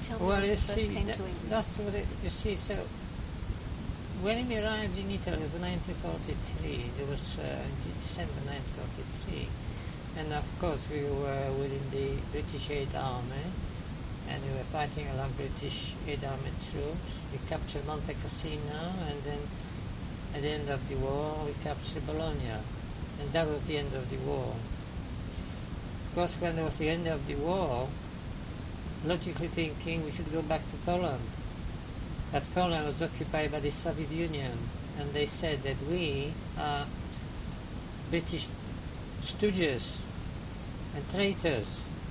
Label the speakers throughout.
Speaker 1: tell me
Speaker 2: Well,
Speaker 1: when
Speaker 2: you
Speaker 1: you first
Speaker 2: see,
Speaker 1: came to England?
Speaker 2: that's what you see. So when we arrived in Italy, it was 1943. It was December 1943, and of course we were within the British Aid Army, and we were fighting along British Aid Army troops. We captured Monte Cassino, and then at the end of the war, we captured Bologna, and that was the end of the war. Of course, when it was the end of the war, logically thinking, we should go back to Poland. But Poland was occupied by the Soviet Union, and they said that we are British stooges and traitors.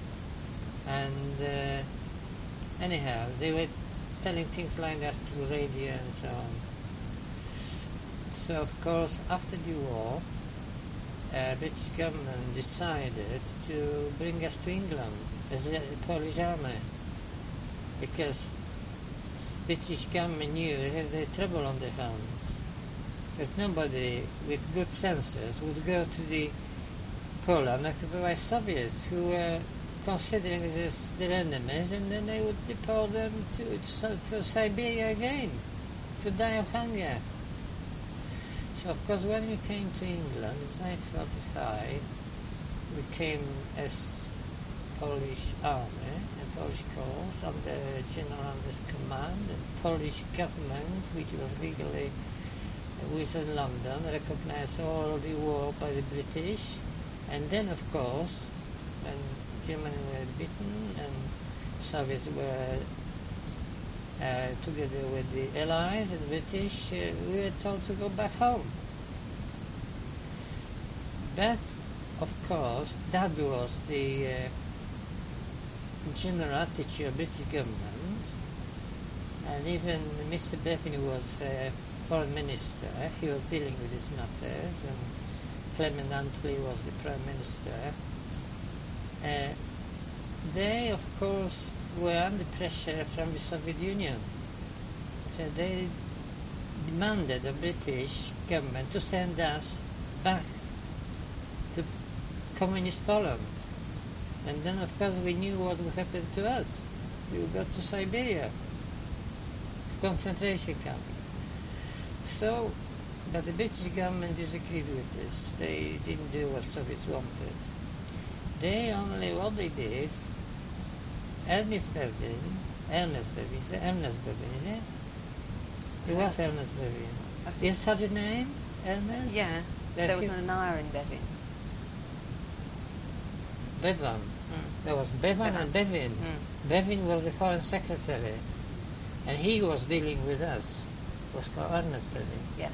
Speaker 2: And anyhow, they were telling things like that through radio and so on. So of course, after the war, British government decided to bring us to England as a Polish army, because British government knew they had trouble on their hands. Because nobody with good senses would go to the Poland occupied by Soviets who were considering it as their enemies, and then they would deport them to Siberia again to die of hunger. So of course when we came to England in 1945, we came as Polish army and Polish corps under General Anders' command, and Polish government, which was legally within London, recognized all the war by the British. And then of course when Germany were beaten and Soviets were together with the Allies and British, we were told to go back home. But of course that was the general attitude of British government, and even Mr. Bevin, who was foreign minister, he was dealing with these matters, and Clement Attlee was the prime minister. They of course were under pressure from the Soviet Union, so they demanded the British government to send us back to communist Poland. And then of course we knew what would happen to us. We would go to Siberia, concentration camp. So, but the British government disagreed with this. They didn't do what Soviets wanted. What they did, Ernest Bevin, is it? It was Ernest Bevin. Is such a name, Ernest?
Speaker 1: Yeah, there was an R in Bevin.
Speaker 2: Bevan. There was Bevan and Bevin. Bevin was the foreign secretary, and he was dealing with us. It was called Ernest Bevin.
Speaker 1: Yeah.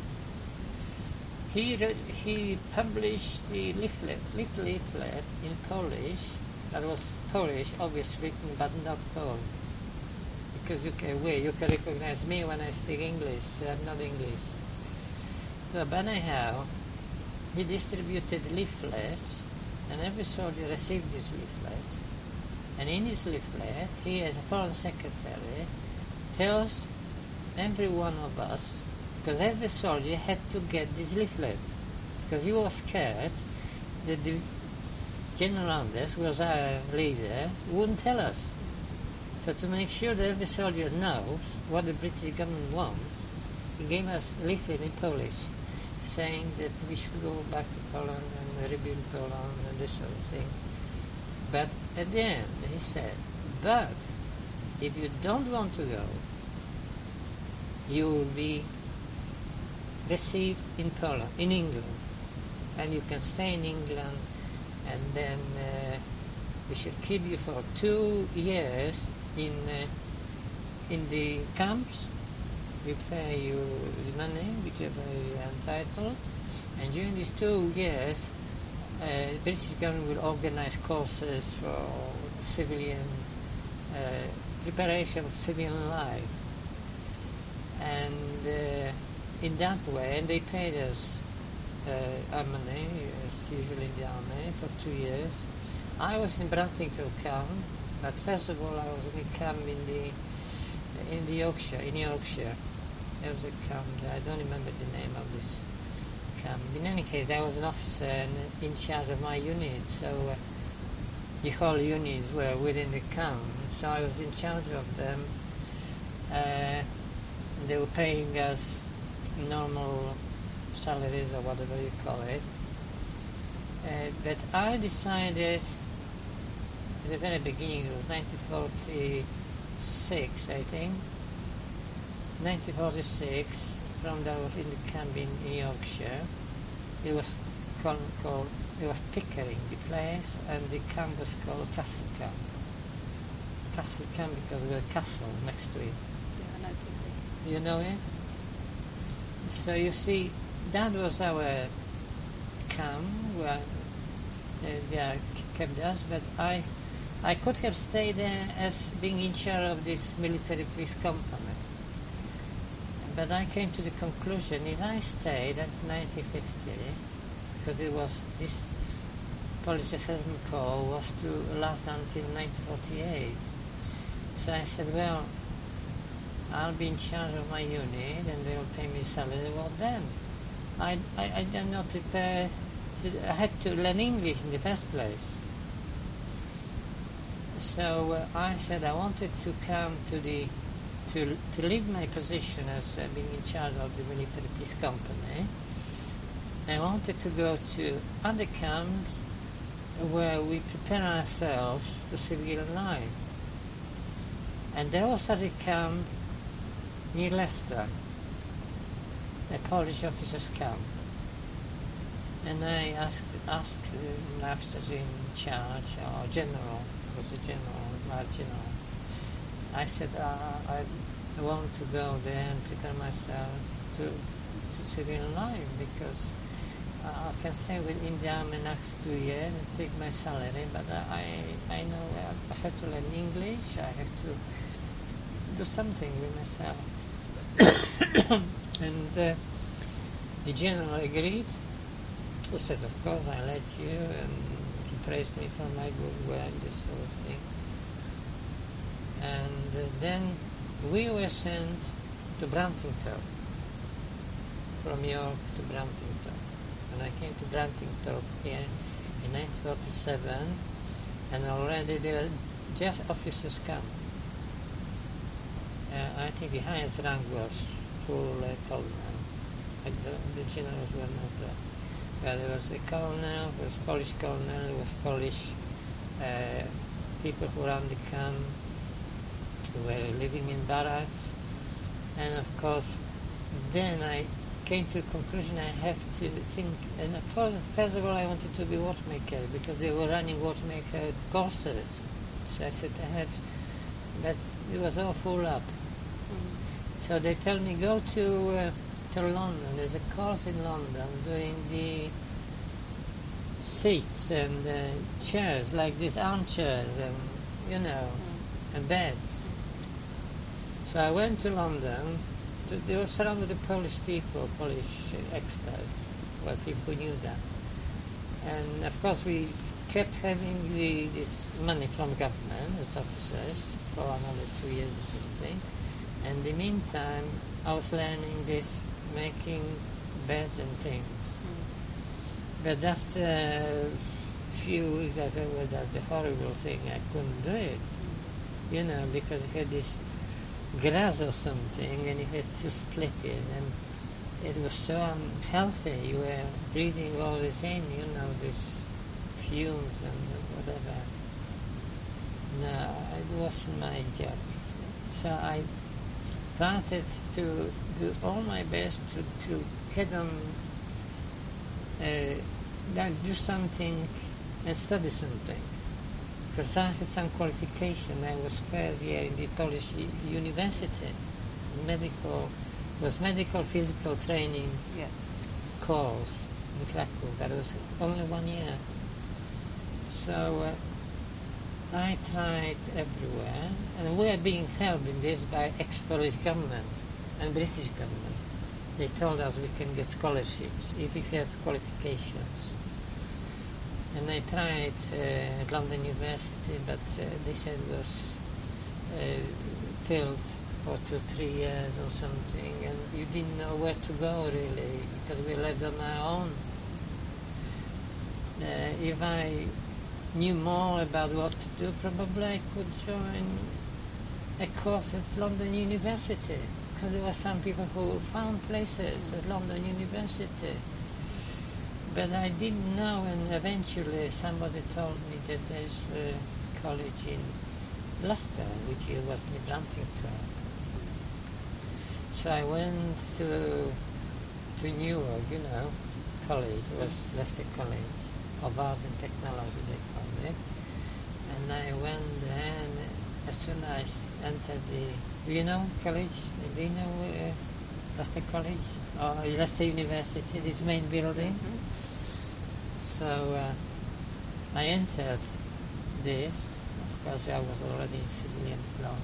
Speaker 2: He published the little leaflet in Polish. That was Polish, obviously written, but not Polish. Because you can recognize me when I speak English. I'm not English. So, but anyhow, he distributed leaflets, and every soldier received this leaflet. And in his leaflet, he, as a foreign secretary, tells every one of us, because every soldier had to get this leaflet, because he was scared that the General Anders, who was our leader, wouldn't tell us. So to make sure that every soldier knows what the British government wants, he gave us a leaflet in Polish, saying that we should go back to Poland and rebuild Poland and this sort of thing. But at the end, he said, but if you don't want to go, you will be received in Poland, in England, and you can stay in England, and then we should keep you for 2 years in the camps. We pay you the money, whichever you are entitled, and during these 2 years, the British government will organize courses for civilian preparation of civilian life, and in that way, and they paid us our money, as usually in the army, for 2 years. I was in Bratington camp, but first of all I was in a camp in Yorkshire. There was a camp, I don't remember the name of this camp. In any case, I was an officer and in charge of my unit, so the whole units were within the camp, so I was in charge of them. They were paying us normal salaries or whatever you call it. But I decided at the very beginning, it was 1946, I think. 1946, from that I was in the camp in Yorkshire. It was it was Pickering, the place, and the camp was called Castle Camp. Castle Camp because there was a castle next to it.
Speaker 1: Yeah, I know Pickering.
Speaker 2: You know it? So you see, that was our camp where they kept us, but I could have stayed there as being in charge of this military police company. But I came to the conclusion, if I stayed at 1950, because it was this Polish Assessment Corps was to last until 1948. So I said, well, I'll be in charge of my unit and they'll pay me salary. Well then, I'm not prepared I had to learn English in the first place. So I said I wanted to come to leave my position as being in charge of the military police company. I wanted to go to other camps where we prepare ourselves for civilian life. And there was such a camp near Leicester, a Polish officers' camp. And I asked the officers in charge, or general, it was a general, large general. I said, I want to go there and prepare myself to civilian life, because I can stay within the army next 2 years and take my salary, but I know I have to learn English, I have to do something with myself. And the general agreed. He said, of course, I let you, and he praised me for my good work, this sort of thing. And then we were sent to Brantingthorpe, from York to Brantingthorpe. And I came to Brantingthorpe here in 1947, and already there were just officers' camp. I think the highest rank was full colonel. The generals were not there. There was a colonel, there was Polish colonel, there was Polish people who ran the camp, who were living in barracks. And of course, then I came to the conclusion I have to think, and first of all I wanted to be watchmaker, because they were running watchmaker courses. So I said I have, but it was all full up. So they tell me, go to London. There's a course in London doing the seats and chairs, like these armchairs and, and beds. So I went to London. They were surrounded with Polish people, Polish experts, or people who knew that. And of course we kept having this money from government as officers for another 2 years or something. And in the meantime, I was learning this, making beds and things. But after a few weeks, I thought, well, that's a horrible thing. I couldn't do it, because you had this grass or something, and you had to split it, and it was so unhealthy. You were breathing all this in, these fumes and whatever. No, it wasn't my job. So I started to do all my best to get on, do something and study something. Because I had some qualification. I was first year in the Polish university. Medical physical training course in Krakow. That was only 1 year. So I tried everywhere, and we are being helped in this by ex-Polish government and British government. They told us we can get scholarships if we have qualifications. And I tried at London University, but they said it was filled for 2-3 years or something, and you didn't know where to go really, because we lived on our own. If I knew more about what to do, probably I could join a course at London University, because there were some people who found places at London University. But I didn't know, and eventually somebody told me that there's a college in Leicester, which was Mid-Atlantic Club. So I went to Newark, college, it was Leicester College of Art and Technology, they called it. And I went there, and as soon as I entered do you know college? Do you know Leicester College? Or Leicester University, this main building? So I entered this, of course I was already in civilian clothes.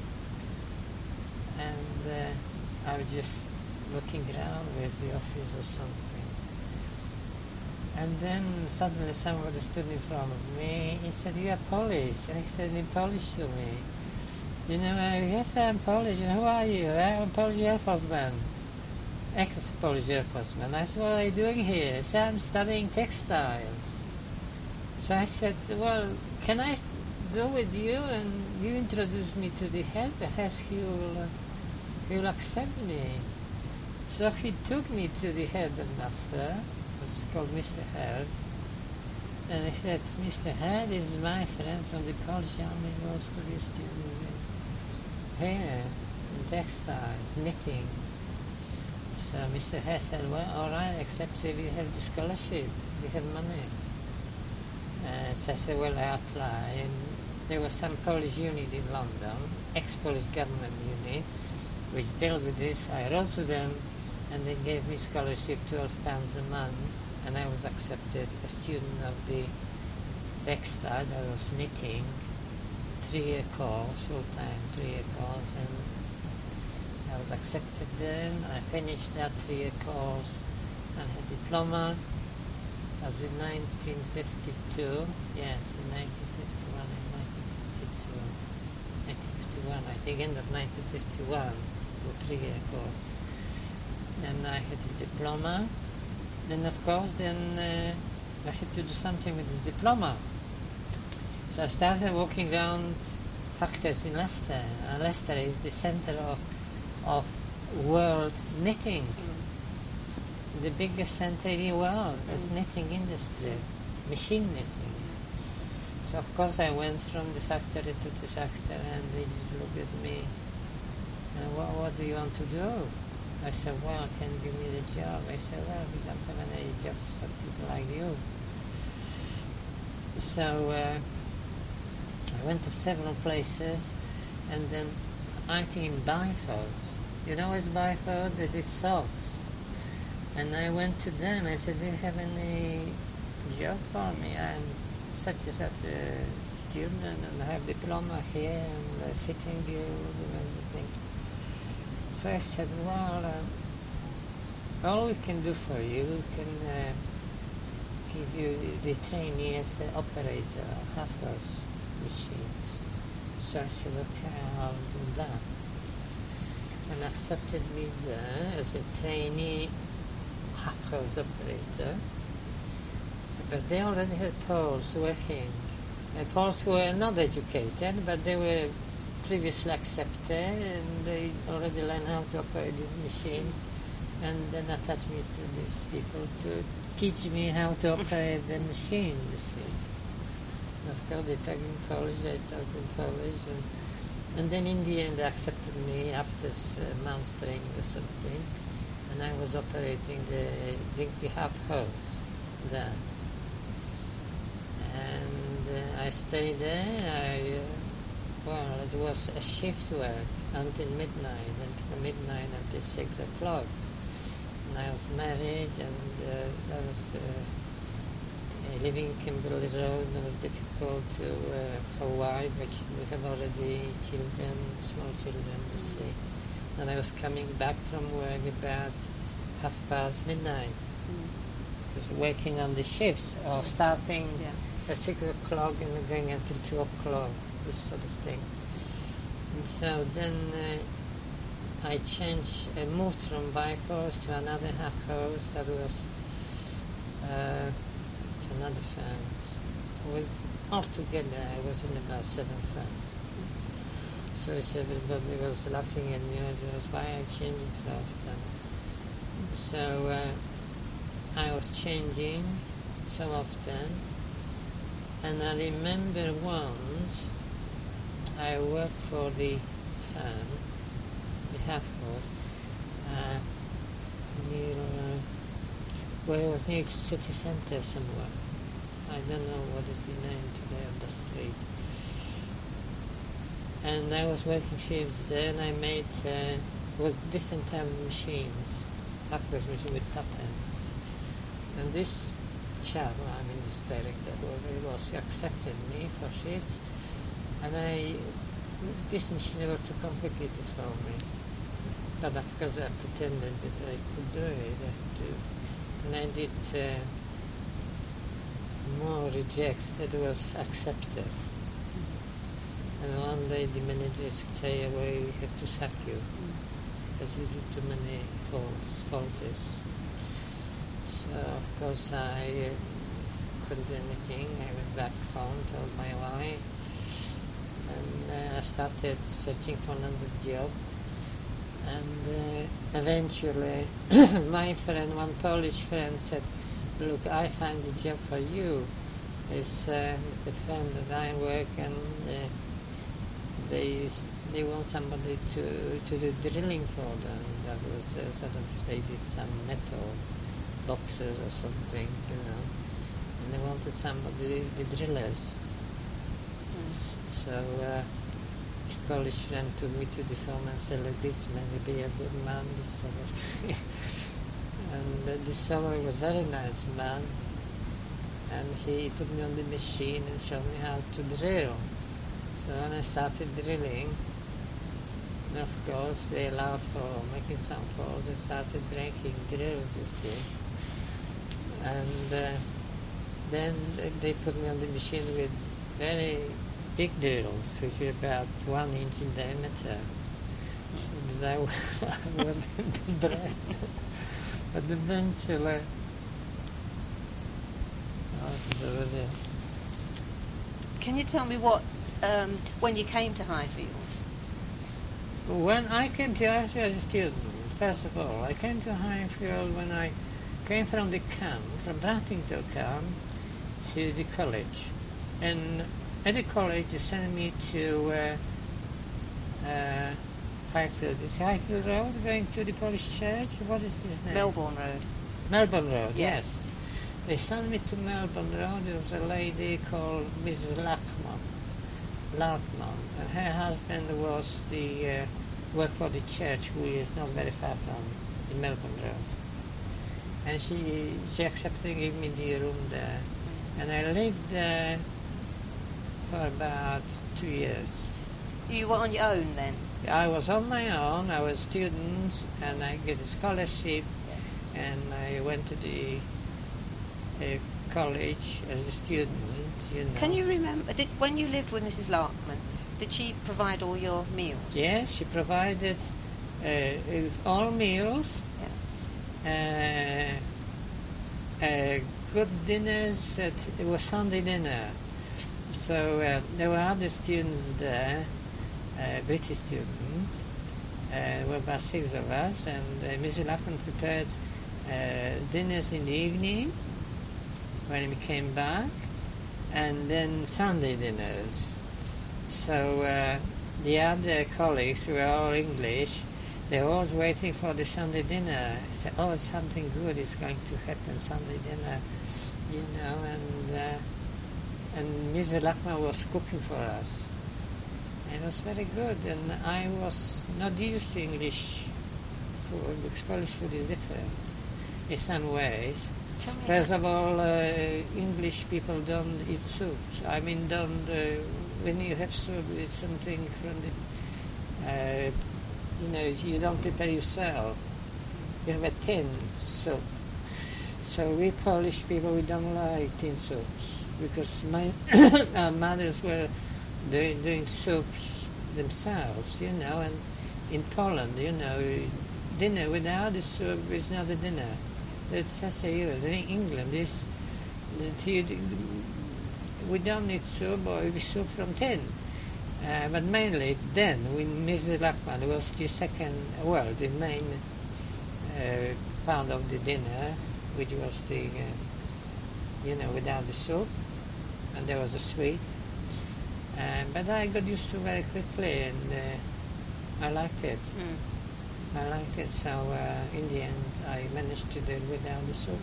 Speaker 2: And I was just looking around, where's the office or something. And then suddenly somebody stood in front of me. He said, "You are Polish." And he said in Polish to me, "Yes, I'm Polish. And who are you?" "I'm a Polish Air Forceman, ex-Polish Air Forceman." I said, "What are you doing here?" He said, "I'm studying textiles." So I said, "Well, can I go with you and you introduce me to the head? Perhaps he'll accept me." So he took me to the headmaster, it was called Mr. Head, and he said, "Mr. Head is my friend from the Polish Army, goes to be a student here in textiles, knitting." So Mr. Head said, "Well, all right, except if you have the scholarship, you have money." So I said, "Well, I apply." And there was some Polish unit in London, ex-Polish government unit, which dealt with this. I wrote to them, and they gave me scholarship, £12 a month, and I was accepted a student of the textile, that was knitting, 3-year course, full-time 3-year course, and I was accepted there. I finished that 3-year course and had a diploma. That was in 1952, yes, in 1951 and 1951, I think end of 1951, for 3-year course. And I had a diploma. Then of course, I had to do something with this diploma. So I started walking around factories in Leicester. Leicester is the center of world knitting. The biggest center in the world is knitting industry, machine knitting. So of course I went from the factory to the factory, and they just looked at me, and what do you want to do? I said, "Well, can you give me the job?" I said, "Well, we don't have any jobs for people like you." So I went to several places, and then I think in Byford. You know where's Byford? They did socks. And I went to them. I said, "Do you have any job for me? I'm such a student, and I have diploma here, and sitting guild and everything." So I said, "Well, all we can do for you, we can give you the trainee as an operator of half-horse machines." So I said, "Okay, I'll do that." And accepted me there as a trainee half-horse operator. But they already had Poles working. Poles who were not educated, but they were previously accepted, and they already learned how to operate this machine, and then attached me to these people to teach me how to operate the machine, you see. Of course, they talk in Polish, I talk in Polish, and then in the end they accepted me after a month's training or something, and I was operating the half-horse there. And I stayed there. Well, it was a shift work until midnight, and from midnight until 6 o'clock. And I was married, and I was living in Kimberley Road. It was difficult for wife, but we have already children, small children, you see. And I was coming back from work about midnight. I was working on the shifts, or starting at 6 o'clock and going until 2 o'clock. This sort of thing. And so then I moved from Byford to another half-horse that was to another firm. Altogether I was in about 7 firms. So everybody was laughing at me. It was why I'm changing so often. So I was changing so often, and I remember once I worked for the firm, the Halford, near where it was near city centre somewhere. I don't know what is the name today of the street. And I was working shifts there, and I made with different type of machines, Halford machine with patterns. And this chap, I mean this director, whoever he accepted me for shifts, and this machine was too complicated for me. But of course I pretended that I could do it, and I did more rejects that was accepted. And one day the managers say, well, we have to sack you, because you do too many faulties. So of course I couldn't do anything. I went back home, told my wife, and I started searching for another job. And eventually my friend, one Polish friend, said, look, I find a job for you. It's the firm that I work, and they want somebody to do drilling for them. That was sort of, they did some metal boxes or something, and they wanted somebody, the drillers. So this Polish friend took me to the firm and said, look, this may be a good man, this sort of thing. And this fellow was a very nice man, and he put me on the machine and showed me how to drill. So when I started drilling, of course they allowed for making some faults. They started breaking drills, you see. And then they put me on the machine with very big drills, which were about 1 inch in diameter. So that I wouldn't break. But eventually,
Speaker 1: Can you tell me what, when you came to Highfields?
Speaker 2: When I came to Highfield as a student, first of all, I came to Highfield when I came from the camp, from Brampington camp to the college. And at the college they sent me to Highfield. Is Highfield Road going to the Polish church? What is his name?
Speaker 1: Melbourne Road.
Speaker 2: Melbourne Road,
Speaker 1: Yeah.
Speaker 2: yes. They sent me to Melbourne Road. There was a lady called Mrs. Larkman, and her husband was the worked for the church, who is not very far from the Melbourne Road. And she accepted and gave me the room there. And I lived there for about 2 years.
Speaker 1: You were on your own then?
Speaker 2: I was on my own. I was student, and I get a scholarship, and I went to the college as a student.
Speaker 1: Can you remember, when you lived with Mrs. Larkman, did she provide all your meals?
Speaker 2: Yes, she provided all meals, good dinners. It was Sunday dinner. So there were other students there, British students. There were about 6 of us, and Mrs. Larkman prepared dinners in the evening when we came back, and then Sunday dinners. So the other colleagues, who were all English, they were always waiting for the Sunday dinner. They said, oh, something good is going to happen, Sunday dinner, and Mrs. Larkman was cooking for us. And it was very good, and I was not used to English food, because Polish food is different in some ways. First of all, English people don't eat soups. I mean, when you have soup, it's something from the, you don't prepare yourself. You have a tin soup. So we Polish people, we don't like tin soups, because our mothers were doing soups themselves, and in Poland, dinner without a soup is not a dinner. That's just in England. We don't need soup, or we soup from tin. But mainly then, when Mrs. Lachman was the second, well, the main part of the dinner, which was the, without the soup, and there was a sweet. But I got used to very quickly, and I liked it. I liked it, so in the end I managed to do it without the soup,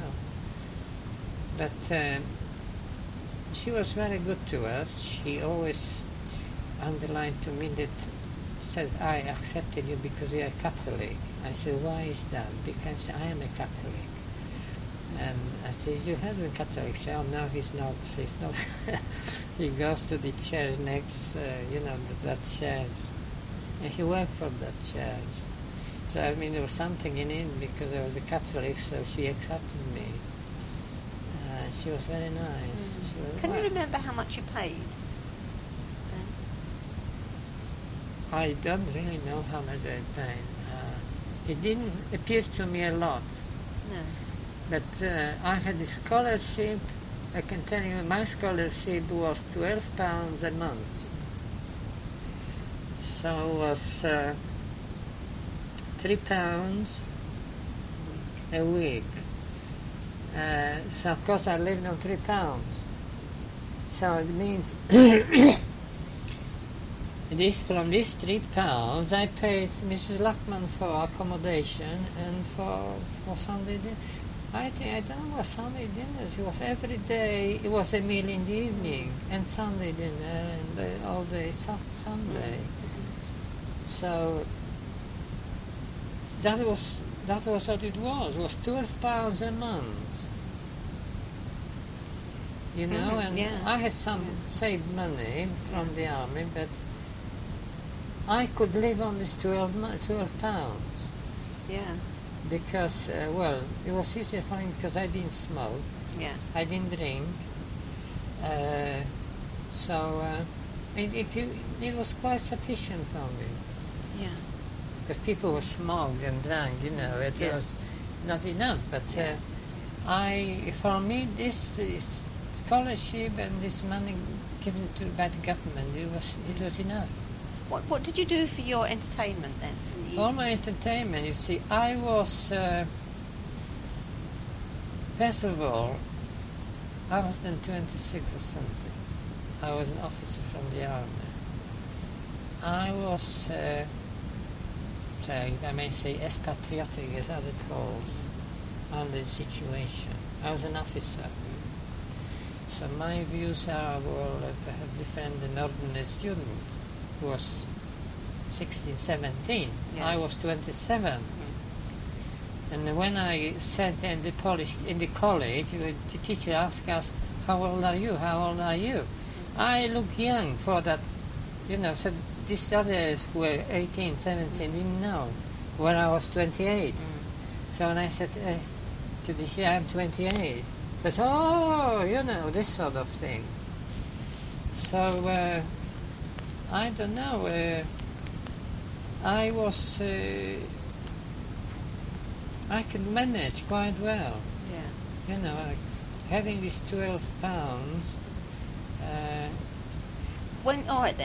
Speaker 2: But she was very good to us. She always underlined to me that said, I accepted you because you are Catholic. I said, why is that? Because I am a Catholic. And I said, your husband Catholic? She said, oh no, he's not. He's not. He goes to the church next, that church. And he worked for that church. So I mean, there was something in it because I was a Catholic, so she accepted me. She was very nice.
Speaker 1: Can you remember how much you paid?
Speaker 2: I don't really know how much I paid. It didn't appear to me a lot.
Speaker 1: No.
Speaker 2: But I had a scholarship. I can tell you, my scholarship was £12 a month. So it was £3 a week. So of course I lived on £3. So it means from these £3 I paid Mrs. Lachman for accommodation and for Sunday dinner. I don't know what Sunday dinner. It was every day. It was a meal in the evening and Sunday dinner and all day Sunday. So that was what it was. It was £12 a month. And I had some saved money from the army, but I could live on this £12.
Speaker 1: Yeah.
Speaker 2: Because, it was easier for me because I didn't smoke.
Speaker 1: Yeah.
Speaker 2: I didn't drink. It was quite sufficient for me.
Speaker 1: Yeah.
Speaker 2: Because people would smoke and drank, it was not enough. But for me, this scholarship and this money given by the government, it was enough.
Speaker 1: What did you do for your entertainment then?
Speaker 2: For my entertainment, you see, I was, first of all, I was then 26 or something. I was an officer from the army. I was, if I may say, as patriotic as other Poles under the situation. I was an officer. So my views are, perhaps different than ordinary student who was 16, 17.
Speaker 1: Yeah.
Speaker 2: I was 27. And when I sat in the college, the teacher asked us, how old are you? How old are you? I looked young for that, so these others who were 18, 17 didn't know when I was 28. So when I said to the teacher, I'm 28, they said, this sort of thing. So, I don't know, I could manage quite well.
Speaker 1: Yeah.
Speaker 2: Having these £12.
Speaker 1: When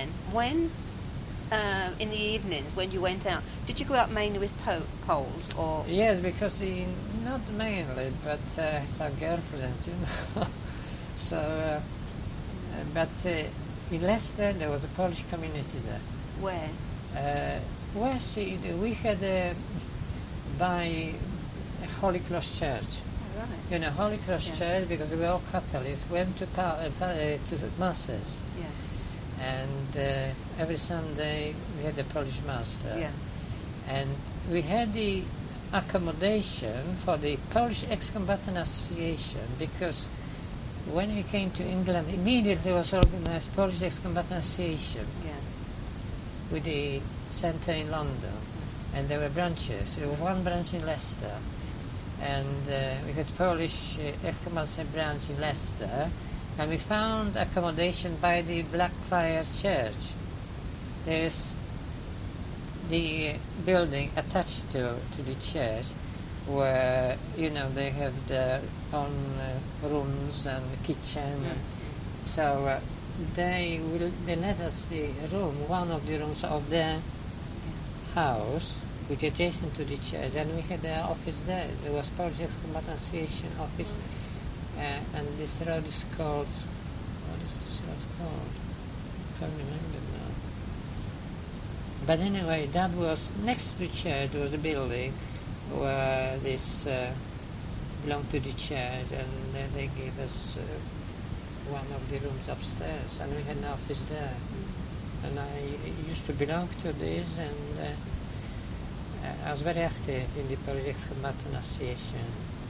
Speaker 1: in the evenings when you went out, did you go out mainly with Poles or?
Speaker 2: Yes, because not mainly, but some girlfriends, So, but in Leicester there was a Polish community there.
Speaker 1: Where?
Speaker 2: We had by Holy Cross Church.
Speaker 1: Oh, right.
Speaker 2: Holy Cross Church, because we were all Catholics, went to masses.
Speaker 1: Yes.
Speaker 2: And every Sunday we had the Polish mass there.
Speaker 1: Yeah.
Speaker 2: And we had the accommodation for the Polish Ex-Combatant Association, because when we came to England, immediately was organized Polish Ex-Combatant Association.
Speaker 1: Yeah.
Speaker 2: With the centre in London, and there were branches. There was one branch in Leicester, and we had Polish Ex-Combatant branch in Leicester, and we found accommodation by the Blackfriars Church. There's the building attached to the church, where they have their own rooms and kitchen. So they let us the room, one of the rooms of the house, which is adjacent to the church, and we had an office there. There was Polish Combat Association office, and this road is called, what is this road called? I can't remember now. But anyway, that was next to the church was a building where this belonged to the church, and then they gave us one of the rooms upstairs, and we had an office there. And I used to belong to this, and I was very active in the Polish Combatant Association.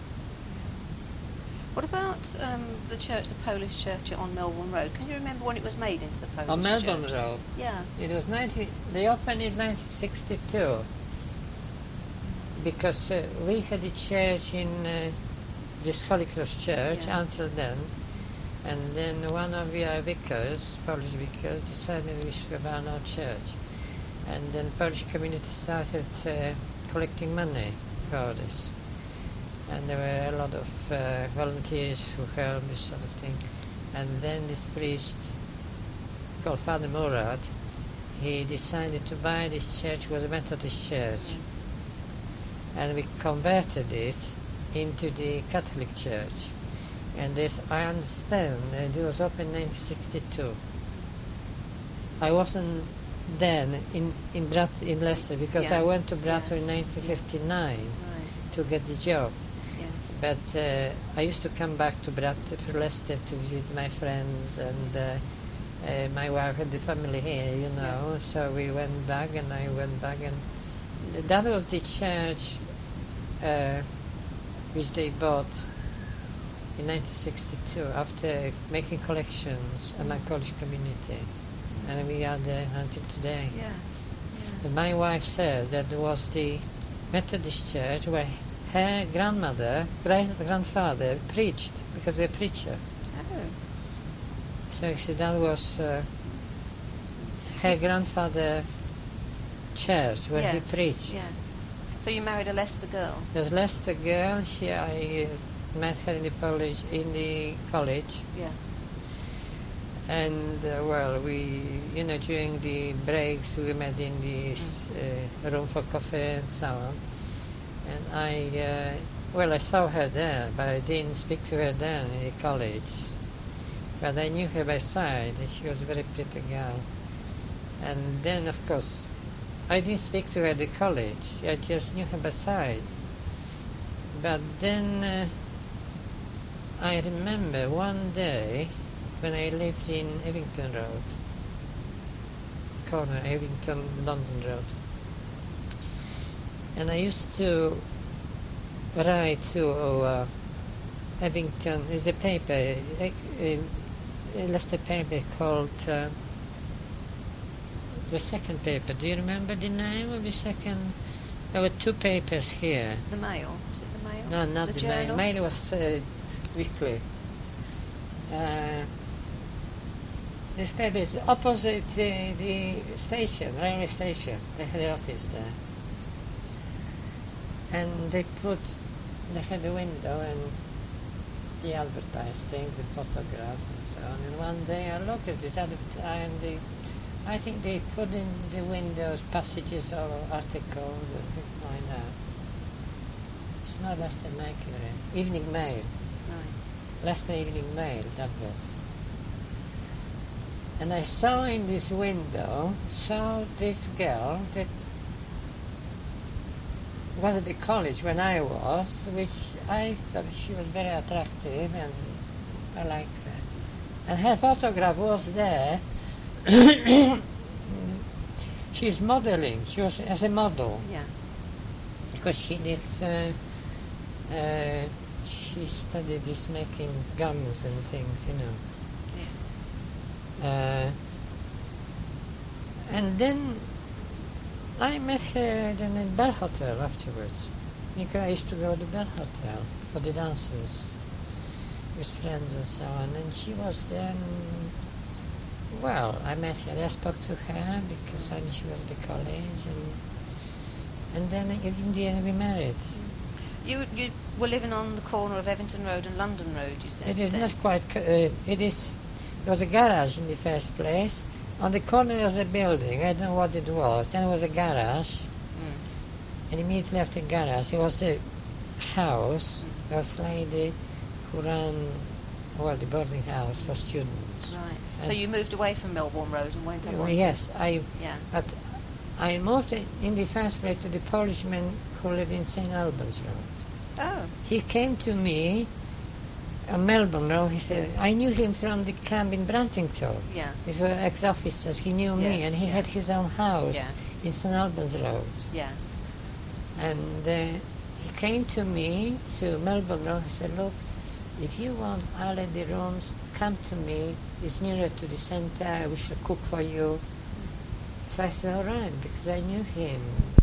Speaker 1: What about the church, the Polish church on Melbourne Road? Can you remember when it was made into the Polish
Speaker 2: On Melbourne
Speaker 1: church?
Speaker 2: Road,
Speaker 1: Yeah.
Speaker 2: it was they opened in 1962, because we had a church in this Holy Cross Church until then, and then one of our vicars, Polish vicars, decided we should have our own church, and then Polish community started collecting money for this, and there were a lot of volunteers who helped this sort of thing, and then this priest called Father Murad, he decided to buy this church. It was a Methodist church, and we converted it into the Catholic Church. And this, I understand, it was opened in 1962. I wasn't then in Leicester, because I went to Bradford in 1959 to get the job. But I used to come back to Leicester to visit my friends, and my wife had the family here, you know, so we went back, and I went back, and that was the church which they bought in 1962 after making collections among Polish community, and we are there until today.
Speaker 1: Yes.
Speaker 2: And my wife says that it was the Methodist church where her grandmother, grandfather preached, because they're a preacher.
Speaker 1: Oh.
Speaker 2: So she said that was her grandfather church where he preached.
Speaker 1: Yes. So you married a Leicester girl?
Speaker 2: There's Leicester girl. I met her in the college.
Speaker 1: Yeah.
Speaker 2: And well, we, during the breaks we met in this room for coffee and so on. And I saw her there, but I didn't speak to her then in the college. But I knew her by sight, and she was a very pretty girl. And then, of course, I didn't speak to her at the college. I just knew her by sight. But then I remember one day when I lived in Evington Road, corner Evington, London Road. And I used to write to Evington, there's a paper, a Leicester paper called, the second paper. Do you remember the name of the second? There were two papers here.
Speaker 1: The Mail? Was it the Mail?
Speaker 2: No, not the Mail.
Speaker 1: Journal?
Speaker 2: Mail was weekly. This paper is opposite the station, railway station. They had the office there. And they had a window and they advertised things with photographs and so on. And one day I looked at this and I think they put in the windows passages or articles and things like that. It's not Leicester Mercury. Evening Mail.
Speaker 1: Right.
Speaker 2: Leicester Evening Mail, that was. And I saw in this window, this girl that was at the college when I was, which I thought she was very attractive and I liked her. And her photograph was there. She's modeling. She was as a model.
Speaker 1: Yeah.
Speaker 2: Because she did. She studied this making gums and things, And then I met her then in Bell Hotel afterwards. Because I used to go to Bell Hotel for the dances with friends and so on. And she was then. Well, I met her, I spoke to her because I knew she was at the college, and then in the end we married.
Speaker 1: You were living on the corner of Evington Road and London Road, you said?
Speaker 2: It is not quite, it is There was a garage in the first place. On the corner of the building, I don't know what it was, then there was a garage. And immediately after the garage, there was a house. There was a lady who ran, well, the boarding house for students.
Speaker 1: Right. So you moved away from Melbourne Road and went up
Speaker 2: Well,
Speaker 1: onto...
Speaker 2: yes,
Speaker 1: Yeah.
Speaker 2: but I moved in the first place to the Polishman who lived in St. Albans Road.
Speaker 1: Oh.
Speaker 2: He came to me on Melbourne Road. He said, I knew him from the camp in Brantington.
Speaker 1: Yeah.
Speaker 2: These were ex-officers. He knew me,
Speaker 1: Yes,
Speaker 2: and he
Speaker 1: yeah.
Speaker 2: had his own house
Speaker 1: Yeah.
Speaker 2: in St. Albans Road.
Speaker 1: Yeah.
Speaker 2: And he came to me to Melbourne Road. He said, look, if you want all of the rooms, come to me. It's nearer to the center. We shall cook for you. So I said, all right, because I knew him.